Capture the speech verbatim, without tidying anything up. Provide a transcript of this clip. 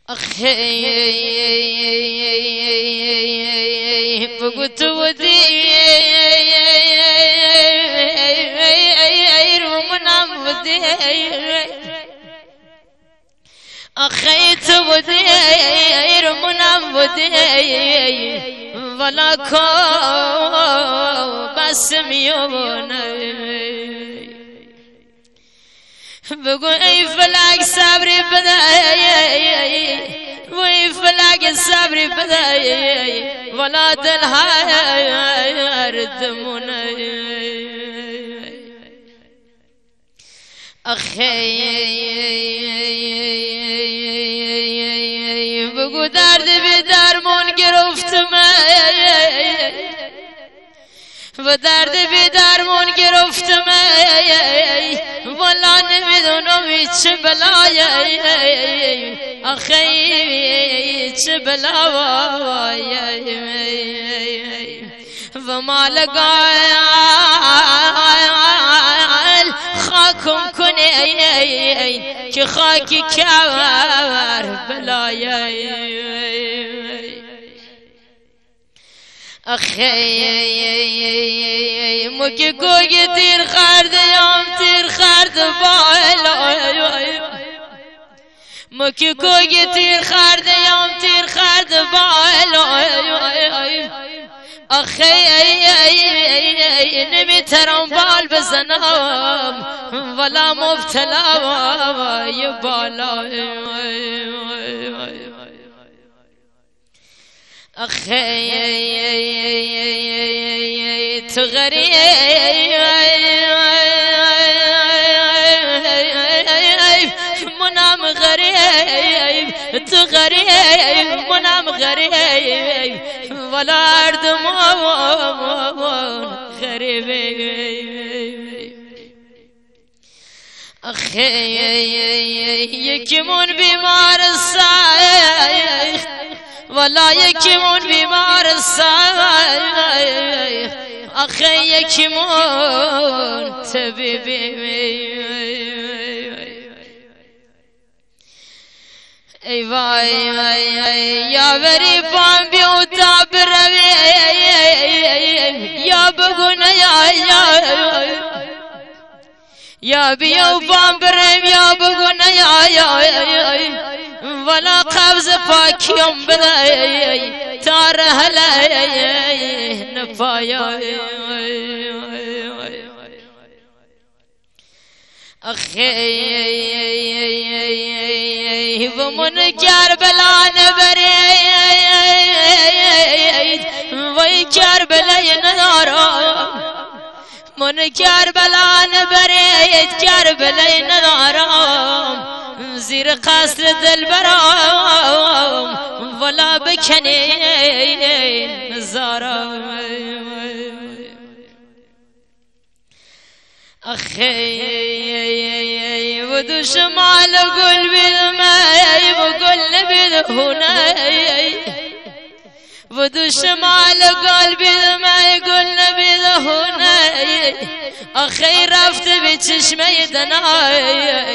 أخي بقت ودي منام ودي أخي تودي منام ودي ولا كو بس ميون بقول أي فلاك صبري بداي وي فلاك صبري بداي ولا دلها ردمون أخي بقول درد بدرمون گرفتم و درد بدرمون گرفتم ولا نمیدونم چه بلایی آخی چه بلایی و مالقال خاکم کنی که خاکی کار بلایی أخي مكي كوكي تير خارد يوم تير خارد بالا مكي كوكي تير خارد يوم تير خارد بالا أخي نمي ترم بال بزنام ولا مبتلا يبالا أخي تغريب منام غريب تغريب منام غريب ولا أرض مون غريب أخي يكمون بمار السايخ ولا يكمون بمار السايخ أخي يكمون تبيبي اي واي يا بري بام بيوتا بربي يا بغنا يا يا يا بيو بام برم يا بغنا يا يا ولا قبض پاکیم بدای تار هلای نپایا أخي ومن كربلاء نبريد وي كربلاء نارا من كربلاء نبريد كربلاء نارا زیر قصر دل برام ولا بکنین زارم أخي ودوش مال قل بالماء وقل بالهناي ودوش مال قل بالماء قل بالهناي أخي رفت بچشمه دناي